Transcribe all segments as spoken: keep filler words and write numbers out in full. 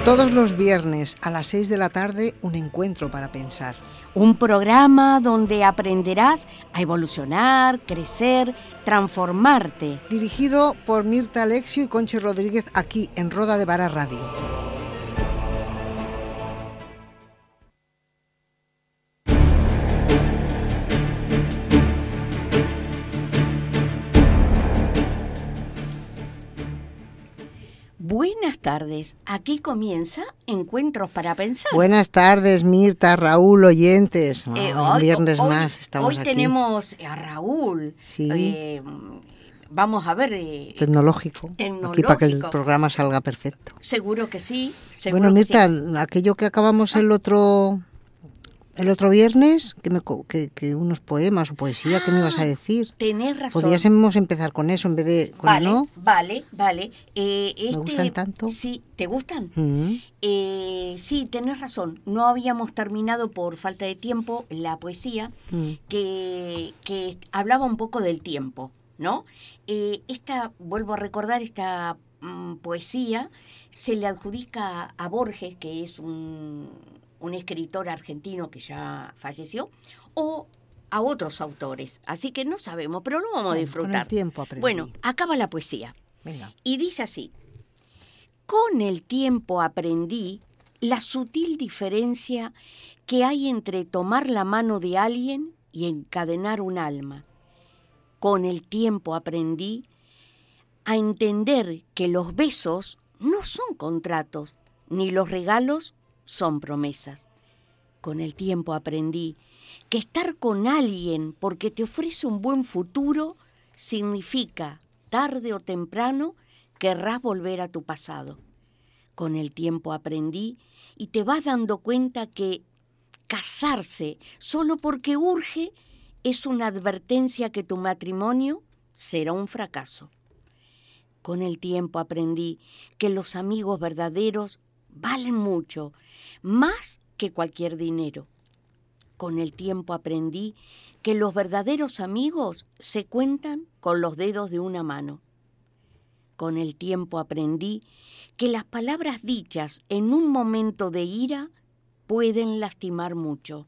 Todos los viernes a las seis de la tarde, un encuentro para pensar. Un programa donde aprenderás a evolucionar, crecer, transformarte. Dirigido por Mirta Alexio y Conchi Rodríguez, aquí en Roda de Vara Radio. Buenas tardes, aquí comienza Encuentros para Pensar. Buenas tardes, Mirta, Raúl, oyentes. Oh, Eh, un hoy, viernes hoy, más estamos hoy aquí. tenemos a Raúl. Sí. Eh, vamos a ver. Eh, tecnológico. tecnológico. Aquí para que el programa salga perfecto. Seguro que sí. Seguro Bueno, Mirta, que sí. aquello que acabamos el otro el otro viernes, que, me, que, que unos poemas o poesía, ah, ¿qué me ibas a decir? Tenés razón. Podríamos empezar con eso en vez de con vale, no. Vale, vale. Eh, este, me gustan tanto. Sí, ¿te gustan? Mm. Eh, sí, tenés razón. No habíamos terminado por falta de tiempo la poesía mm. que, que hablaba un poco del tiempo, ¿no? Eh, esta, vuelvo a recordar, esta mm, poesía se le adjudica a Borges, que es un... un escritor argentino que ya falleció, o a otros autores. Así que no sabemos, pero lo vamos bueno, a disfrutar. Con el tiempo aprendí. Bueno, acaba la poesía. Venga. Y dice así: con el tiempo aprendí la sutil diferencia que hay entre tomar la mano de alguien y encadenar un alma. Con el tiempo aprendí a entender que los besos no son contratos, ni los regalos son promesas. Con el tiempo aprendí que estar con alguien porque te ofrece un buen futuro significa, tarde o temprano, querrás volver a tu pasado. Con el tiempo aprendí y te vas dando cuenta que casarse solo porque urge es una advertencia que tu matrimonio será un fracaso. Con el tiempo aprendí que los amigos verdaderos valen mucho, más que cualquier dinero. Con el tiempo aprendí que los verdaderos amigos se cuentan con los dedos de una mano. Con el tiempo aprendí que las palabras dichas en un momento de ira pueden lastimar mucho.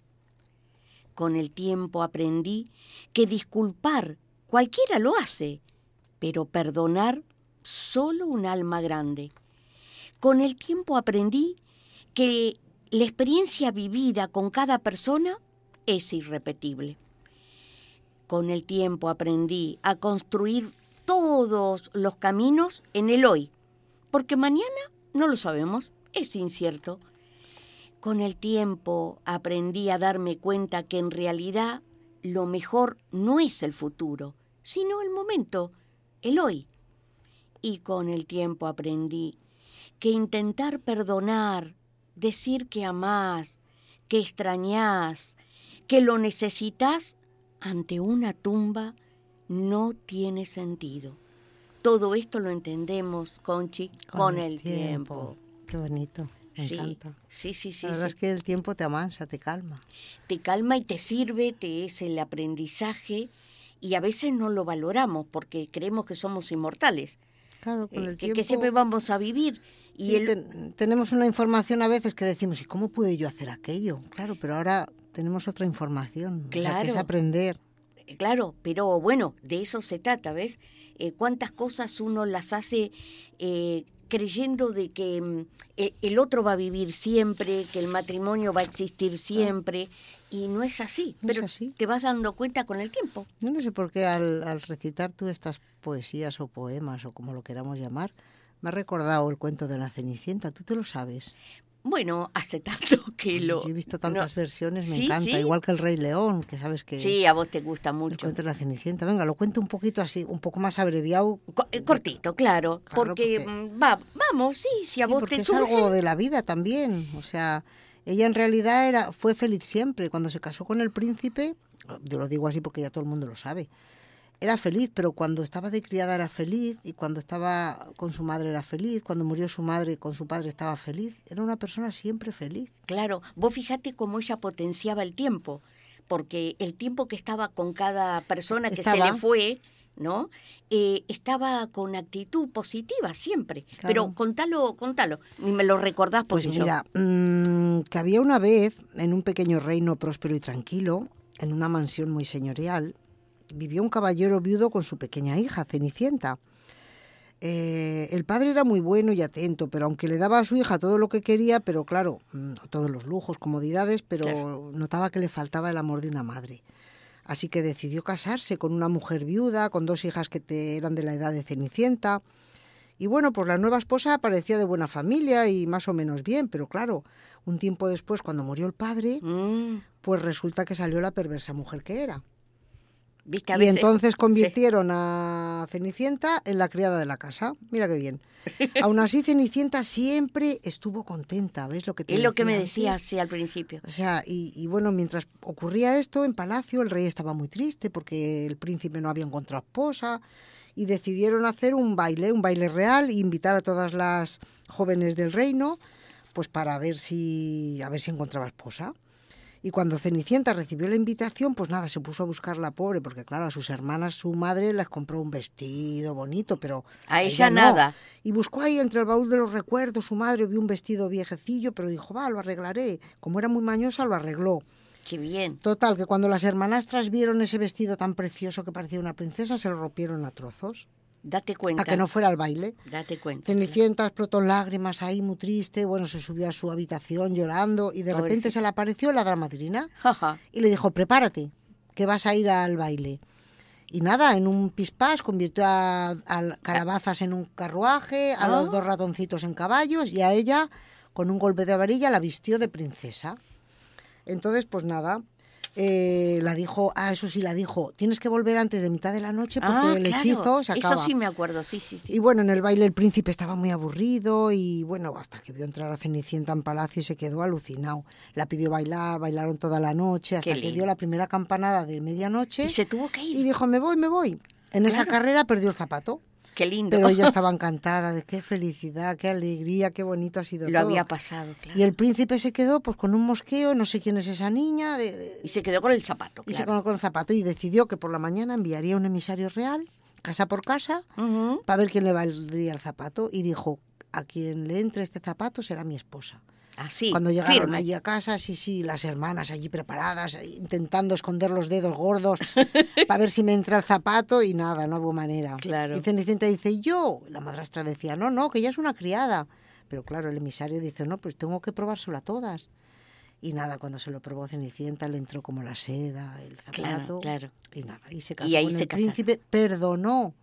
Con el tiempo aprendí que disculpar cualquiera lo hace, pero perdonar solo un alma grande. Con el tiempo aprendí que la experiencia vivida con cada persona es irrepetible. Con el tiempo aprendí a construir todos los caminos en el hoy, porque mañana no lo sabemos, es incierto. Con el tiempo aprendí a darme cuenta que en realidad lo mejor no es el futuro, sino el momento, el hoy. Y con el tiempo aprendí que intentar perdonar, decir que amás, que extrañás, que lo necesitas ante una tumba no tiene sentido. Todo esto lo entendemos, Conchi, con, con el, el tiempo. tiempo. Qué bonito, me sí, encanta. Sí, sí, sí. La verdad sí. es que el tiempo te amansa, te calma. Te calma y te sirve, te es el aprendizaje y a veces no lo valoramos porque creemos que somos inmortales. Claro, con el eh, que, tiempo... que siempre vamos a vivir. Y sí, el... ten, tenemos una información a veces que decimos, ¿y cómo pude yo hacer aquello? Claro, pero ahora tenemos otra información, claro, o sea, que es aprender. Claro, pero bueno, de eso se trata, ¿ves? Eh, cuántas cosas uno las hace eh, creyendo de que mm, el otro va a vivir siempre, que el matrimonio va a existir siempre, y no es así, no pero es así. Te vas dando cuenta con el tiempo. Yo no sé por qué al, al recitar tú estas poesías o poemas, o como lo queramos llamar, me ha recordado el cuento de la Cenicienta. ¿Tú te lo sabes? Bueno, hace tanto que lo... Yo he visto tantas no. versiones, me ¿Sí, encanta. sí? Igual que el Rey León, que sabes que... Sí, a vos te gusta mucho. El cuento de la Cenicienta. Venga, lo cuento un poquito así, un poco más abreviado. Co- cortito, claro. Claro, porque, porque... Va, vamos, sí, si a sí, vos porque te es surge... algo de la vida también. O sea, ella en realidad era fue feliz siempre. Cuando se casó con el príncipe, yo lo digo así porque ya todo el mundo lo sabe, era feliz, pero cuando estaba de criada era feliz, y cuando estaba con su madre era feliz, cuando murió su madre con su padre estaba feliz. Era una persona siempre feliz. Claro, vos fíjate cómo ella potenciaba el tiempo, porque el tiempo que estaba con cada persona que estaba, se le fue, ¿no? Eh, estaba con actitud positiva siempre. Claro. Pero contalo, contalo. Ni me lo recordás porque Pues yo... mira, mmm, que había una vez, en un pequeño reino próspero y tranquilo, en una mansión muy señorial, vivió un caballero viudo con su pequeña hija, Cenicienta. Eh, el padre era muy bueno y atento, pero aunque le daba a su hija todo lo que quería, pero claro, mmm, todos los lujos, comodidades, pero claro, notaba que le faltaba el amor de una madre. Así que decidió casarse con una mujer viuda, con dos hijas que te eran de la edad de Cenicienta. Y bueno, pues la nueva esposa parecía de buena familia y más o menos bien, pero claro, un tiempo después, cuando murió el padre, Mm, pues resulta que salió la perversa mujer que era. ¿viste? A Y veces- entonces sí. convirtieron a Cenicienta en la criada de la casa. Mira qué bien. Aún así, Cenicienta siempre estuvo contenta, ¿ves lo que te Es lo que me decía decía antes? sí, al principio. O sea, y, y bueno, mientras ocurría esto en palacio, el rey estaba muy triste porque el príncipe no había encontrado esposa y decidieron hacer un baile, un baile real, e invitar a todas las jóvenes del reino, pues para ver si, a ver si encontraba esposa. Y cuando Cenicienta recibió la invitación, pues nada, se puso a buscarla, pobre, porque claro, a sus hermanas su madre les compró un vestido bonito, pero A ella no. nada. Y buscó ahí entre el baúl de los recuerdos, su madre vio un vestido viejecillo, pero dijo, va, lo arreglaré. Como era muy mañosa, lo arregló. Qué bien. Total, que cuando las hermanastras vieron ese vestido tan precioso que parecía una princesa, se lo rompieron a trozos, Date cuenta. a que no fuera al baile. Date cuenta. Cenicienta explotó en lágrimas ahí, muy triste, bueno, se subió a su habitación llorando y de repente Pobrecita. se le apareció la hada madrina Jaja. y le dijo, prepárate, que vas a ir al baile. Y nada, en un pispás convirtió a, a Calabazas en un carruaje, a Ah. los dos ratoncitos en caballos y a ella, con un golpe de varilla, la vistió de princesa. Entonces, pues nada, eh, la dijo, ah, eso sí, la dijo, tienes que volver antes de mitad de la noche porque Ah, el claro. hechizo se acaba. Eso sí me acuerdo, sí, sí, sí. Y bueno, en el baile el príncipe estaba muy aburrido y bueno, hasta que vio entrar a Cenicienta en palacio y se quedó alucinado. La pidió bailar, bailaron toda la noche hasta Qué que lindo. dio la primera campanada de medianoche Y se tuvo que ir. y dijo, me voy, me voy. En esa Claro. carrera perdió el zapato, Qué lindo. pero ella estaba encantada de qué felicidad, qué alegría, qué bonito ha sido Lo todo. había pasado, claro. Y el príncipe se quedó pues con un mosqueo, no sé quién es esa niña, de- de- Y se quedó con el zapato, y se claro. quedó con el zapato y decidió que por la mañana enviaría un emisario real, casa por casa, Ujú. para ver quién le valdría el zapato y dijo, a quien le entre este zapato será mi esposa. Así, Cuando llegaron firme. allí a casa, sí, sí, las hermanas allí preparadas, intentando esconder los dedos gordos para ver si me entra el zapato y nada, no hubo manera. Claro. Y Cenicienta dice, yo, la madrastra decía, no, no, que ella es una criada. Pero claro, el emisario dice, no, pues tengo que probárselo a todas. Y nada, cuando se lo probó Cenicienta le entró como la seda, el zapato. Claro, claro. Y nada, y se casó Y ahí con se el casaron. príncipe, perdonó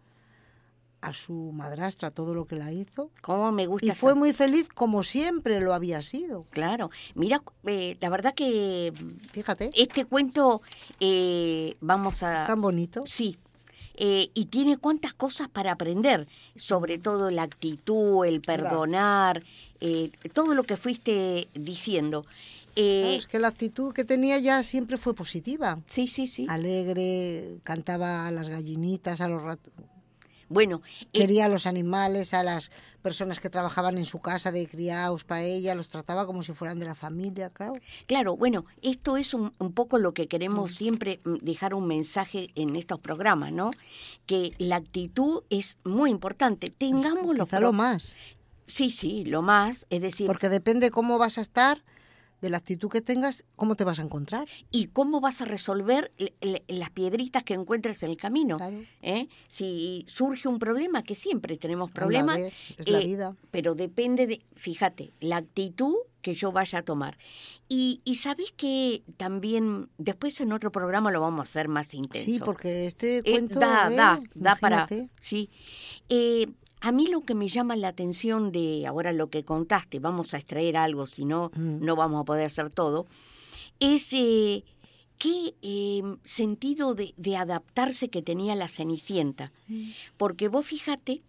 a su madrastra todo lo que la hizo ¿Cómo me gusta y esa- fue muy feliz como siempre lo había sido. Claro. Mira, eh, la verdad que Fíjate, este cuento eh, vamos a... tan bonito. Sí. Eh, y tiene cuántas cosas para aprender, sobre todo la actitud, el perdonar, eh, todo lo que fuiste diciendo. Eh, Claro, es que la actitud que tenía ya siempre fue positiva. sí, sí, sí. Alegre, cantaba a las gallinitas, a los rat... Bueno, eh, quería a los animales, a las personas que trabajaban en su casa de criados para ella, los trataba como si fueran de la familia, claro. claro, bueno, esto es un, un poco lo que queremos siempre mm, dejar un mensaje en estos programas, ¿no? Que la actitud es muy importante. Tengamos los Quizá pro- lo más, Sí, sí, lo más, es decir, porque depende cómo vas a estar, de la actitud que tengas, cómo te vas a encontrar. y cómo vas a resolver l- l- las piedritas que encuentres en el camino. Claro. ¿eh? Si surge un problema, que siempre tenemos la problemas, vez, es la eh, vida. pero depende de, fíjate, la actitud que yo vaya a tomar. Y, y sabés que también, después en otro programa lo vamos a hacer más intenso. Sí, porque este Eh, cuento da, eh, da, da para... imagínate. Sí. Eh, a mí lo que me llama la atención de ahora lo que contaste, vamos a extraer algo, si no, Mm. no vamos a poder hacer todo, es eh, qué eh, sentido de, de adaptarse que tenía la Cenicienta. Mm. Porque vos fíjate,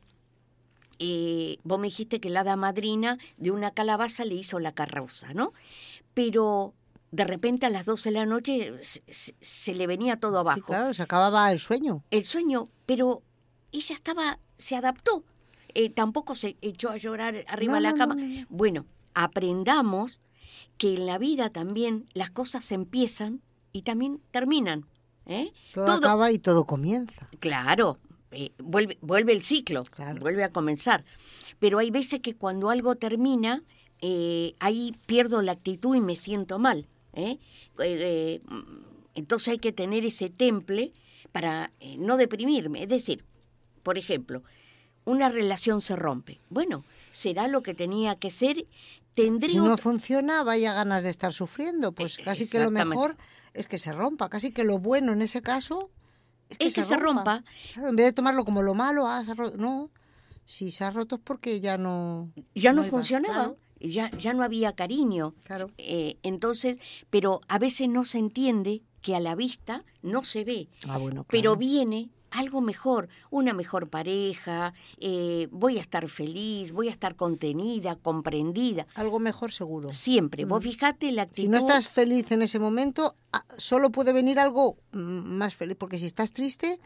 eh, vos me dijiste que la hada madrina de una calabaza le hizo la carroza, ¿no? Pero de repente a las doce de la noche se, se- se le venía todo abajo. Sí, claro, se acababa el sueño. El sueño, pero ella estaba, se adaptó. Eh, tampoco se echó a llorar arriba No, de la no, cama. no, no, no. Bueno, aprendamos que en la vida también las cosas empiezan y también terminan. ¿eh? Todo, acaba y todo comienza. Claro, eh, vuelve, vuelve el ciclo, Claro. vuelve a comenzar. Pero hay veces que cuando algo termina, eh, ahí pierdo la actitud y me siento mal. ¿eh? Eh, eh, entonces hay que tener ese temple para eh, no deprimirme. Es decir, por ejemplo, una relación se rompe. Bueno, será lo que tenía que ser. Tendré Si no otra... funciona, vaya ganas de estar sufriendo. Pues casi que lo mejor es que se rompa. Casi que lo bueno en ese caso es que, es se, que se rompa. rompa. Claro, en vez de tomarlo como lo malo, ah, se ha roto. No, si se ha roto es porque ya no... Ya no, no funcionaba. Claro. Ya, ya no había cariño. Claro. Eh, entonces, pero a veces no se entiende que a la vista no se ve. Ah, bueno, claro. Pero viene algo mejor, una mejor pareja, eh, voy a estar feliz, voy a estar contenida, comprendida. Algo mejor seguro. Siempre. Mm. Vos fijate la actitud... Si no estás feliz en ese momento, solo puede venir algo más feliz, porque si estás triste...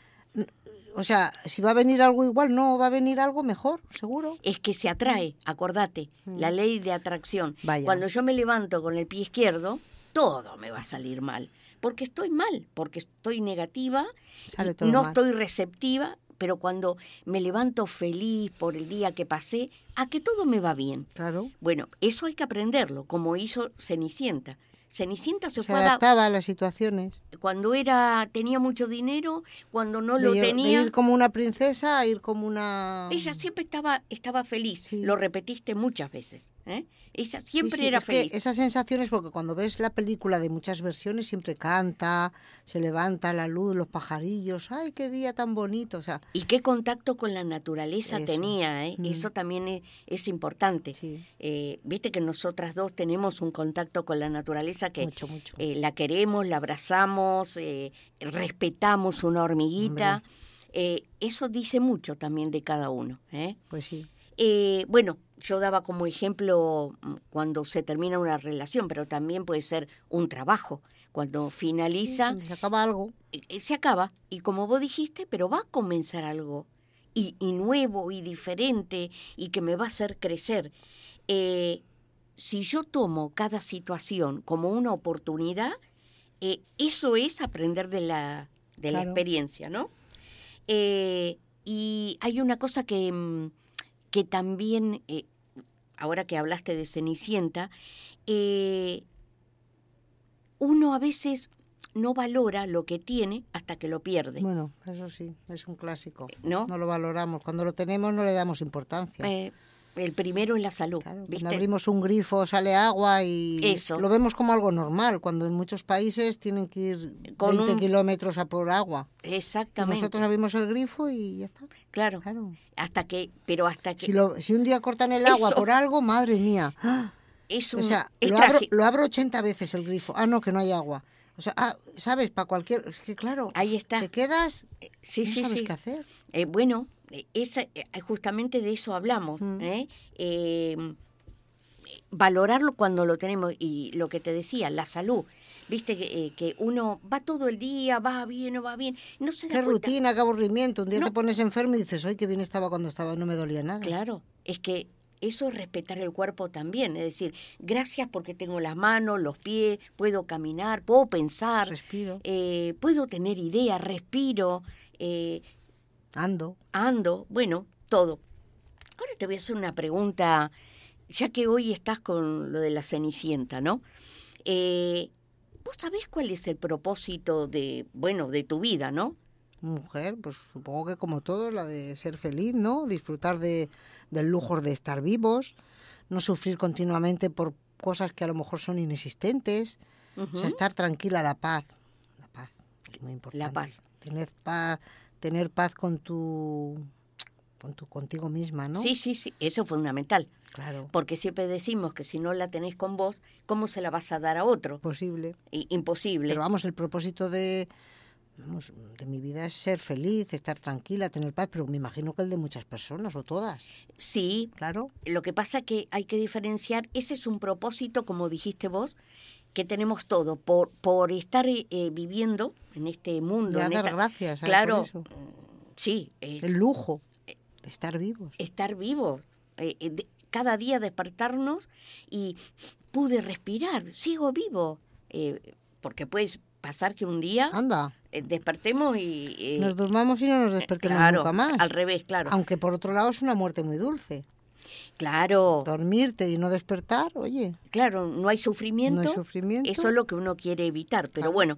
O sea, si va a venir algo igual, no va a venir algo mejor, seguro. Es que se atrae, acordate, mm. la ley de atracción. Vaya. Cuando yo me levanto con el pie izquierdo, todo me va a salir mal. Porque estoy mal, porque estoy negativa, Sale todo no mal. estoy receptiva, pero cuando me levanto feliz por el día que pasé, a que todo me va bien. Claro. Bueno, eso hay que aprenderlo, como hizo Cenicienta. Cenicienta se, se fue adaptaba a, a las situaciones. Cuando era tenía mucho dinero, cuando no de lo ir, tenía. De ir como una princesa a ir como una... Ella siempre estaba, estaba feliz. Sí. Lo repetiste muchas veces. ¿eh? Ella siempre sí, sí, era es feliz. Que esas sensaciones, porque cuando ves la película de muchas versiones, siempre canta, se levanta la luz, los pajarillos. ¡Ay, qué día tan bonito! O sea, y qué contacto con la naturaleza eso. tenía. ¿eh? Mm. Eso también es, es importante. Sí. Eh, Viste que nosotras dos tenemos un contacto con la naturaleza que mucho, mucho. Eh, la queremos, la abrazamos, eh, respetamos una hormiguita. Eh, eso dice mucho también de cada uno. ¿eh? Pues sí. Eh, bueno, yo daba como ejemplo cuando se termina una relación, pero también puede ser un trabajo. Cuando finaliza... Sí, se acaba algo. Eh, se acaba, y como vos dijiste, pero va a comenzar algo. Y, y nuevo, y diferente, y que me va a hacer crecer. Eh, si yo tomo cada situación como una oportunidad, eh, eso es aprender de la, de claro. la experiencia, ¿no? Eh, y hay una cosa que, que también, eh, ahora que hablaste de Cenicienta, eh, uno a veces no valora lo que tiene hasta que lo pierde. Bueno, eso sí, es un clásico. ¿No? No lo valoramos. Cuando lo tenemos no le damos importancia. Eh, el primero es la salud. Claro, ¿viste? Cuando abrimos un grifo sale agua y Eso. lo vemos como algo normal, cuando en muchos países tienen que ir Con veinte un... kilómetros a por agua. Exactamente. Y nosotros abrimos el grifo y ya está. Claro. claro. Hasta que, pero hasta que... Si, lo, si un día cortan el agua Eso. por algo, madre mía. Es un, o sea, es lo abro, trágico. lo abro ochenta veces el grifo. Ah, no, que no hay agua. O sea, ah, ¿sabes? Para cualquier... Es que claro, ahí está. te quedas... Sí, no sí, sabes sí. qué hacer. Eh, bueno, esa, justamente de eso hablamos. Mm. ¿eh? Eh, valorarlo cuando lo tenemos. Y lo que te decía, la salud. Viste que, eh, que uno va todo el día, va bien o va bien. No se da Qué cuenta. rutina, qué aburrimiento. Un día no. te pones enfermo y dices, ¡ay, qué bien estaba cuando estaba! No me dolía nada. Claro, es que eso es respetar el cuerpo también. Es decir, gracias porque tengo las manos, los pies, puedo caminar, puedo pensar. Respiro. Eh, puedo tener ideas, respiro. Eh, Ando. Ando, bueno, todo. Ahora te voy a hacer una pregunta, ya que hoy estás con lo de la Cenicienta, ¿no? Eh, ¿Vos sabés cuál es el propósito de, bueno, de tu vida, no? Mujer, pues supongo que como todo, la de ser feliz, ¿no? Disfrutar de, del lujo de estar vivos, no sufrir continuamente por cosas que a lo mejor son inexistentes, uh-huh. o sea, estar tranquila, la paz, la paz, es muy importante. La paz. Tener paz, tener paz con tu, con tu, contigo misma, ¿no? Sí, sí, sí, eso es fundamental. Claro. Porque siempre decimos que si no la tenés con vos, ¿cómo se la vas a dar a otro? Posible. I- imposible. Pero vamos, el propósito de... Vamos, de mi vida es ser feliz, estar tranquila, tener paz, pero me imagino que el de muchas personas o todas. Sí, claro. Lo que pasa es que hay que diferenciar, ese es un propósito, como dijiste vos, que tenemos todo, por, por estar eh, viviendo en este mundo. Ya en dar esta... gracias, claro, por eso. Sí. Es... El lujo de estar vivos. Estar vivos. Eh, eh, de, cada día despertarnos y pude respirar, sigo vivo. Eh, porque puedes pasar que un día Anda. eh, despertemos y... eh, Nos durmamos y no nos despertemos claro, nunca más. al revés, claro. Aunque por otro lado es una muerte muy dulce. Claro, Dormirte y no despertar, oye, claro, no hay sufrimiento. no hay sufrimiento. Eso es lo que uno quiere evitar, pero Claro. bueno.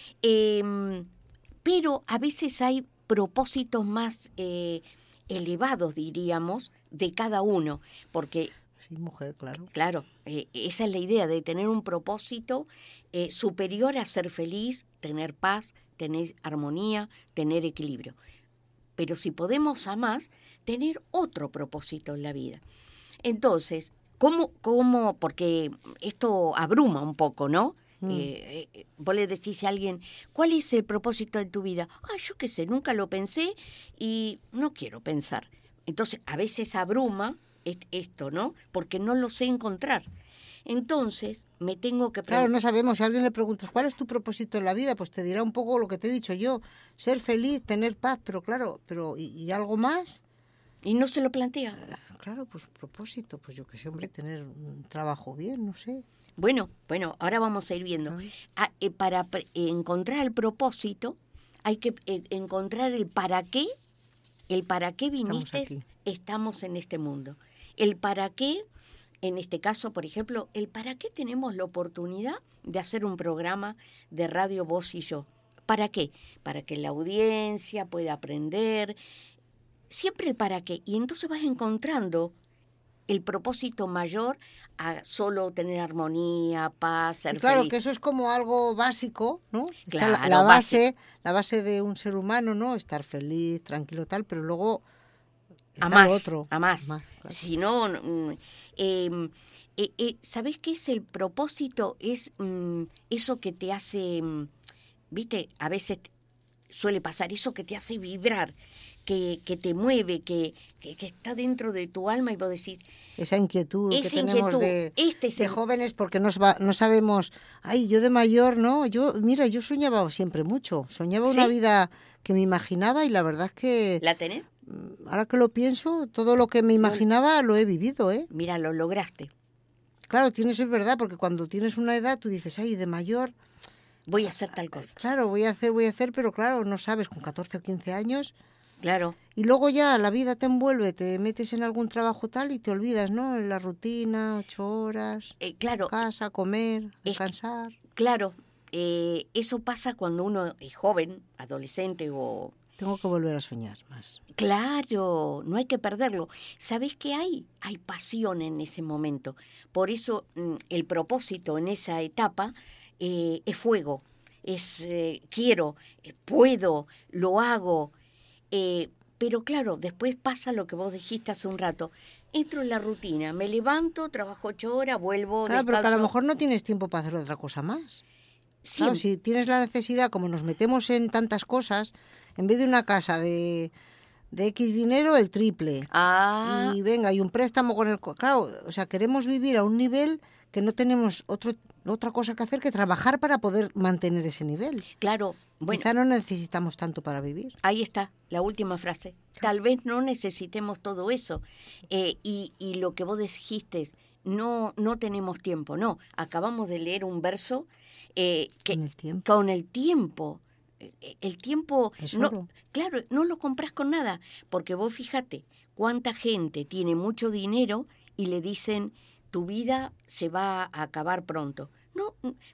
eh, pero a veces hay propósitos más eh, elevados, diríamos, de cada uno, porque Sí, mujer, claro. claro, eh, esa es la idea de tener un propósito eh, superior a ser feliz, tener paz, tener armonía, tener equilibrio. Pero si podemos a más, tener otro propósito en la vida. Entonces, ¿cómo, cómo? Porque esto abruma un poco, ¿no? Mm. Eh, eh, vos le decís a alguien, ¿cuál es el propósito de tu vida? Ah, yo qué sé, nunca lo pensé y no quiero pensar. Entonces, a veces abruma esto, ¿no? Porque no lo sé encontrar. Entonces, me tengo que Claro, preguntar. no sabemos. Si a alguien le preguntas cuál es tu propósito en la vida, pues te dirá un poco lo que te he dicho yo. Ser feliz, tener paz, pero claro, pero ¿y, y algo más? Y no se lo plantea. Claro, pues propósito, pues yo qué sé, hombre, tener un trabajo bien, no sé. Bueno, bueno, ahora vamos a ir viendo. Ah. Ah, eh, para pre- eh, encontrar el propósito, hay que eh, encontrar el para qué, el para qué Estamos viniste, aquí. estamos en este mundo. El para qué, en este caso, por ejemplo, el para qué tenemos la oportunidad de hacer un programa de radio Vos y Yo. ¿Para qué? Para que la audiencia pueda aprender. Siempre el para qué. Y entonces vas encontrando el propósito mayor a solo tener armonía, paz, ser Sí, claro, feliz. que eso es como algo básico, ¿no? Está la, Claro, la base. base, la base de un ser humano, ¿no? Estar feliz, tranquilo, tal, pero luego está A más, lo otro. a más. claro. Si no, mm, eh, eh, eh, ¿sabés qué es el propósito? Es mm, eso que te hace, mm, viste, a veces suele pasar, eso que te hace vibrar, que, que te mueve, que, que, que está dentro de tu alma y vos decís, Esa inquietud que esa tenemos inquietud, de, este es de el- jóvenes porque no, saba- no sabemos, ay, yo de mayor, ¿no? Yo, mira, yo soñaba siempre mucho, soñaba una ¿Sí? vida que me imaginaba y la verdad es que ¿La tenés? mm, ahora que lo pienso, todo lo que me imaginaba lo he vivido, ¿eh? Mira, lo lograste. Claro, tienes, es verdad, porque cuando tienes una edad tú dices, ay, de mayor, Voy a hacer tal cosa. claro, voy a hacer, voy a hacer, pero claro, no sabes, con catorce o quince años. Claro. Y luego ya la vida te envuelve, te metes en algún trabajo tal y te olvidas, ¿no? En la rutina, ocho horas, Eh, claro, casa, comer, Es que- descansar. claro. eh, eso pasa cuando uno es joven, adolescente o... Tengo que volver a soñar más. Claro, no hay que perderlo. ¿Sabés qué hay? Hay pasión en ese momento. Por eso mm, el propósito en esa etapa eh, es fuego. Es eh, quiero, eh, puedo, lo hago. Eh, pero claro, después pasa lo que vos dijiste hace un rato. Entro en la rutina, me levanto, trabajo ocho horas, vuelvo, Claro, pero que a lo descanso. mejor no tienes tiempo para hacer otra cosa más. Siempre. Claro, si tienes la necesidad, como nos metemos en tantas cosas, en vez de una casa de, de X dinero, el triple. Ah, Y venga, y un préstamo con el... co- Claro, o sea, queremos vivir a un nivel que no tenemos otro, otra cosa que hacer que trabajar para poder mantener ese nivel. claro. Bueno, Quizá no necesitamos tanto para vivir. ahí está, la última frase. Tal vez no necesitemos todo eso. Eh, y, y lo que vos dijiste, no, no tenemos tiempo, no. Acabamos de leer un verso eh, que Con el tiempo. con el tiempo, eh, el tiempo, Es no, oro. claro, no lo compras con nada, porque vos fíjate, cuánta gente tiene mucho dinero y le dicen, tu vida se va a acabar pronto. No,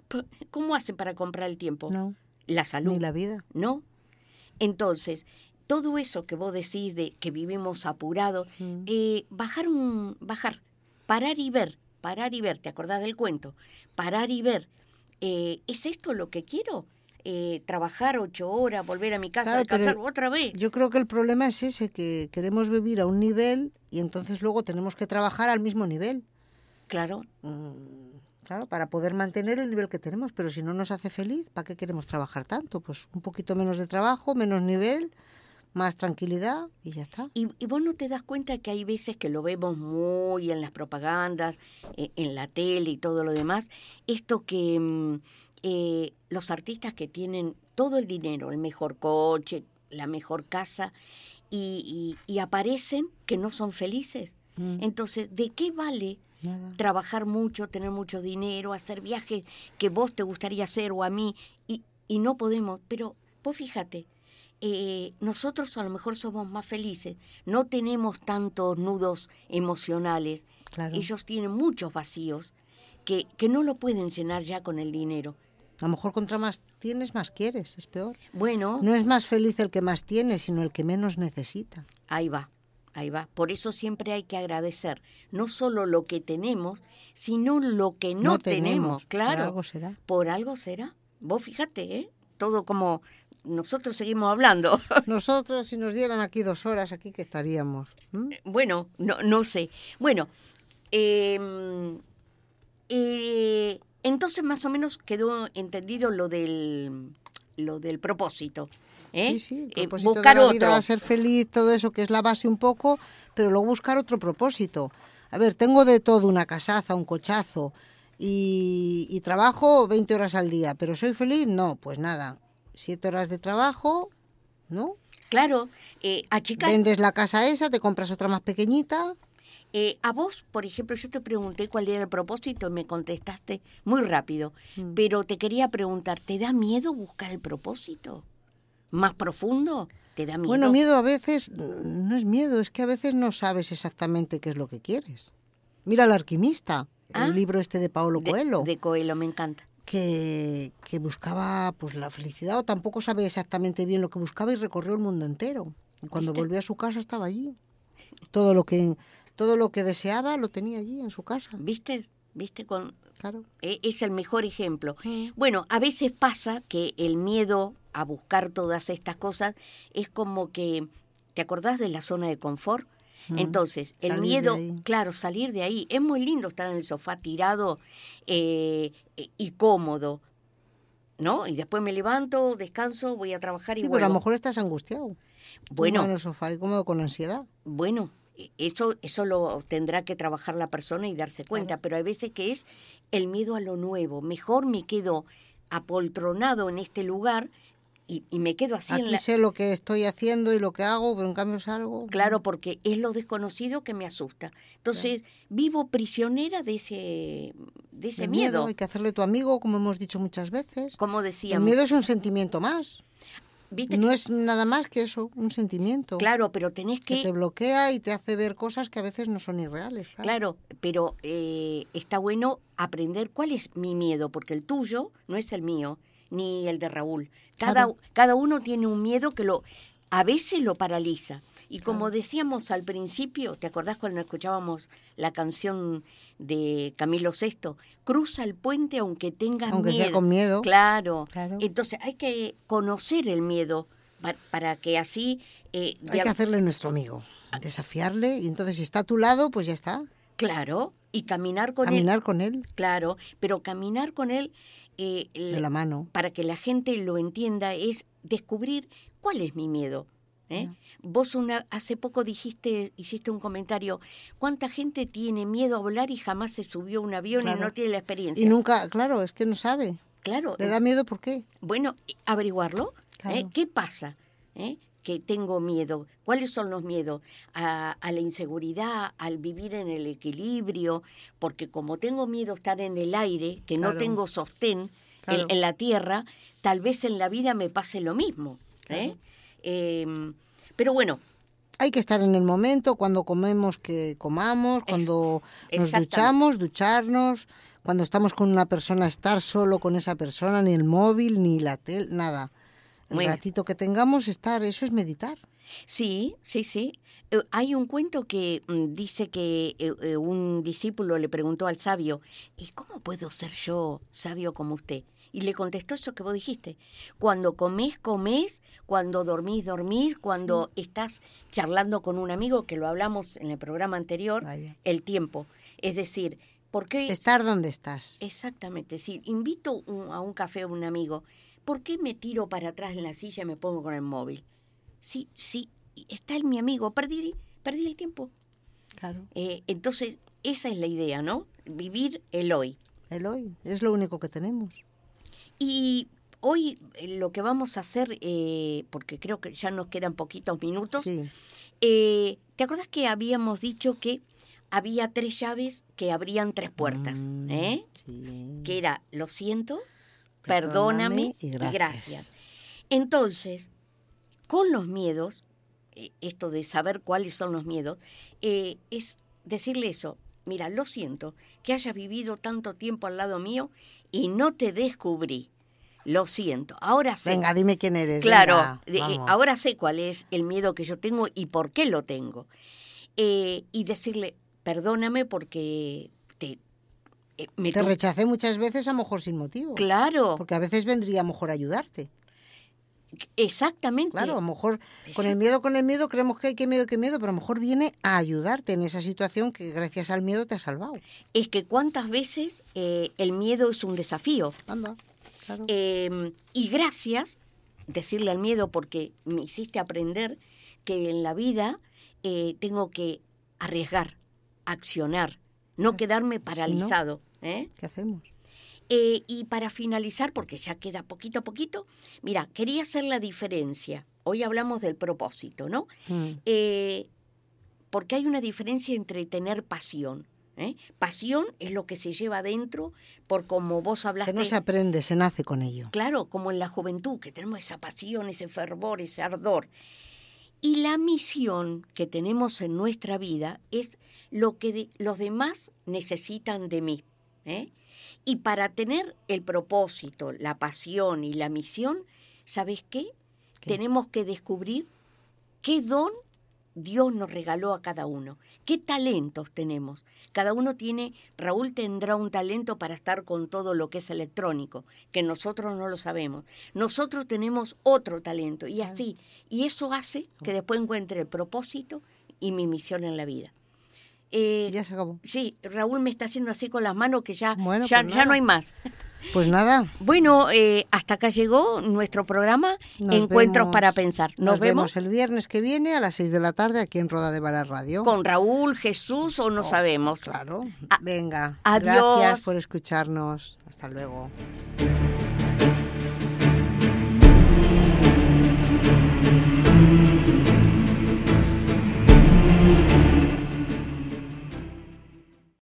¿cómo hace para comprar el tiempo? No, La salud. ni la vida. ¿No? Entonces, todo eso que vos decís de que vivimos apurados, Mm. eh, bajar un, bajar, parar y ver, parar y ver, ¿te acordás del cuento? Parar y ver, eh, ¿es esto lo que quiero? Eh, trabajar ocho horas, volver a mi casa, Claro, descansar pero otra vez. Yo creo que el problema es ese, que queremos vivir a un nivel y entonces luego tenemos que trabajar al mismo nivel. Claro, Mm, Claro, para poder mantener el nivel que tenemos, pero si no nos hace feliz, ¿para qué queremos trabajar tanto? Pues un poquito menos de trabajo, menos nivel, más tranquilidad y ya está. y, y vos no te das cuenta que hay veces que lo vemos muy en las propagandas, eh, en la tele y todo lo demás, esto que mm, eh, los artistas que tienen todo el dinero, el mejor coche, la mejor casa, y, y- y aparecen que no son felices. Mm, Entonces, ¿de qué vale nada. trabajar mucho, tener mucho dinero, hacer viajes que vos te gustaría hacer o a mí, y, y no podemos, pero vos fíjate, eh, nosotros a lo mejor somos más felices, no tenemos tantos nudos emocionales, Claro. ellos tienen muchos vacíos que, que no lo pueden llenar ya con el dinero. A lo mejor contra más tienes, más quieres, es peor. Bueno, No es más feliz el que más tiene, sino el que menos necesita. ahí va, ahí va. Por eso siempre hay que agradecer, no solo lo que tenemos, sino lo que no, No tenemos. tenemos, Claro, por algo será. Por algo será. Vos fíjate, ¿eh? Todo como nosotros seguimos hablando. Nosotros, si nos dieran aquí dos horas, aquí que estaríamos. ¿Mm? Bueno, no, no sé. Bueno, eh, eh, entonces más o menos quedó entendido lo del, lo del propósito. ¿eh? Sí, sí, el Eh, propósito buscar de la vida, otro. ser feliz, todo eso que es la base un poco, pero luego buscar otro propósito. A ver, tengo de todo, una casaza, un cochazo, y, y trabajo veinte horas al día, pero ¿soy feliz? No, pues nada, siete horas de trabajo, ¿no? Claro, eh, achicar. Vendes la casa esa, te compras otra más pequeñita. Eh, a vos, por ejemplo, yo te pregunté cuál era el propósito y me contestaste muy rápido, Mm. pero te quería preguntar, ¿te da miedo buscar el propósito? ¿Más profundo? ¿Te da miedo? Bueno, miedo a veces, mm, no es miedo, es que a veces no sabes exactamente qué es lo que quieres. Mira El alquimista, Ah, el libro este de Paulo de, Coelho. de Coelho, me encanta. que, que buscaba pues la felicidad o tampoco sabe exactamente bien lo que buscaba y recorrió el mundo entero. Y cuando ¿Viste? volvió a su casa estaba allí. Todo lo que todo lo que deseaba lo tenía allí en su casa. ¿Viste? ¿Viste? Con, Claro. eh, es el mejor ejemplo. Mm. Bueno, a veces pasa que el miedo a buscar todas estas cosas es como que, ¿te acordás de la zona de confort? Mm. Entonces, el Salir de miedo, ahí. claro, salir de ahí. Es muy lindo estar en el sofá tirado eh, y cómodo, ¿no? Y después me levanto, descanso, voy a trabajar y Sí, pero vuelvo. a lo mejor estás angustiado. Bueno, Cómodo en el sofá y cómodo con ansiedad. Bueno, eso, eso lo tendrá que trabajar la persona y darse cuenta, Claro. pero hay veces que es el miedo a lo nuevo. Mejor me quedo apoltronado en este lugar y, y me quedo así en Aquí la... sé lo que estoy haciendo y lo que hago, pero en cambio salgo. Claro, porque es lo desconocido que me asusta. Entonces, vivo prisionera de ese, de ese El miedo. Hay que hacerle tu amigo, como hemos dicho muchas veces. Como El decíamos, miedo es un sentimiento más. ¿viste? No que- es nada más que eso, un sentimiento. Claro, pero tenés que que... te bloquea y te hace ver cosas que a veces no son irreales. Claro. Claro, pero eh, está bueno aprender cuál es mi miedo, porque el tuyo no es el mío, ni el de Raúl. Cada, Claro. cada uno tiene un miedo que lo a veces lo paraliza. Y como Claro. decíamos al principio, ¿te acordás cuando escuchábamos la canción de Camilo sexto? Cruza el puente aunque tengas Aunque miedo. sea con miedo. Claro. Claro. Entonces hay que conocer el miedo pa- para que así... eh, de Hay a- que hacerle nuestro amigo, desafiarle y entonces si está a tu lado, pues ya está. Claro, y caminar con él. Caminar con él Claro, pero caminar con él eh, de el- la mano. para que la gente lo entienda es descubrir cuál es mi miedo. ¿eh? Ya. Vos una, hace poco dijiste, hiciste un comentario, ¿cuánta gente tiene miedo a volar y jamás se subió a un avión Claro. y no tiene la experiencia? Y nunca, claro, es que no sabe. Claro, Le da miedo, ¿por qué? bueno, averiguarlo. Claro. ¿eh? ¿Qué pasa? ¿eh? Que tengo miedo. ¿Cuáles son los miedos? A, a la inseguridad, al vivir en el equilibrio, porque como tengo miedo a estar en el aire, que no Claro. tengo sostén Claro. en, en la tierra, tal vez en la vida me pase lo mismo. ¿eh? Claro. Eh, pero bueno, Hay que estar en el momento, cuando comemos que comamos, cuando nos exactamente. duchamos, ducharnos, cuando estamos con una persona, estar solo con esa persona, ni el móvil, ni la tele, nada. El Bueno. ratito que tengamos, estar, eso es meditar. sí, sí, sí. Eh, hay un cuento que mm, dice que eh, eh, un discípulo le preguntó al sabio, ¿y cómo puedo ser yo sabio como usted? Y le contestó eso que vos dijiste. Cuando comés, comés, cuando dormís, dormís, cuando estás charlando con un amigo, que lo hablamos en el programa anterior, Vaya. el tiempo. Es decir, ¿por qué? Estar donde estás. Exactamente, si invito un- a un café a un amigo, ¿por qué me tiro para atrás en la silla y me pongo con el móvil? Sí, sí, está el, mi amigo, perdí, perdí el tiempo. Claro. Eh, entonces, esa es la idea, ¿no? Vivir el hoy. El hoy, es lo único que tenemos. Y hoy eh, lo que vamos a hacer, eh, porque creo que ya nos quedan poquitos minutos, Sí, eh, ¿te acuerdas que habíamos dicho que había tres llaves que abrían tres puertas? Mm, ¿eh? sí. Que era, lo siento, perdóname, Perdóname y y gracias. gracias. Entonces, con los miedos, eh, esto de saber cuáles son los miedos, eh, es decirle eso. Mira, lo siento que hayas vivido tanto tiempo al lado mío y no te descubrí. Lo siento. Ahora sé. Venga, dime quién eres. Claro, venga, de- vamos. ahora sé cuál es el miedo que yo tengo y por qué lo tengo. Eh, y decirle, perdóname porque te... eh, me Te tu- rechacé muchas veces, a lo mejor sin motivo. Claro, Porque a veces vendría mejor ayudarte. exactamente. Claro, a lo mejor con el Exacto. miedo, con el miedo, creemos que hay que miedo, que miedo, pero a lo mejor viene a ayudarte en esa situación que gracias al miedo te ha salvado. Es que cuántas veces eh, el miedo es un desafío. Anda, claro. Eh, y gracias, decirle al miedo, porque me hiciste aprender que en la vida eh, tengo que arriesgar, accionar, no quedarme paralizado. ¿eh? ¿Qué hacemos? Eh, y para finalizar, porque ya queda poquito a poquito, mira, quería hacer la diferencia. Hoy hablamos del propósito, ¿no? Mm. Eh, porque hay una diferencia entre tener pasión. ¿eh? Pasión es lo que se lleva adentro, por como vos hablaste. Que no se aprende, se nace con ello. Claro, como en la juventud, que tenemos esa pasión, ese fervor, ese ardor. Y la misión que tenemos en nuestra vida es lo que de- los demás necesitan de mí. ¿eh? Y para tener el propósito, la pasión y la misión, ¿sabes qué? ¿Qué? Tenemos que descubrir qué don Dios nos regaló a cada uno, qué talentos tenemos. Cada uno tiene, Raúl tendrá un talento para estar con todo lo que es electrónico, que nosotros no lo sabemos. Nosotros tenemos otro talento y así, y eso hace que después encuentre el propósito y mi misión en la vida. Eh, Ya se acabó. Sí, Raúl me está haciendo así con las manos que ya, Bueno, ya, pues ya no nada. hay más. Pues nada, Bueno, eh, hasta acá llegó nuestro programa nos Encuentros vemos- para Pensar. Nos, Nos vemos el viernes que viene a las seis de la tarde aquí en Roda de Vara Radio. con Raúl, Jesús o no Oh, sabemos. Claro. A- Venga. adiós. Gracias por escucharnos. Hasta luego.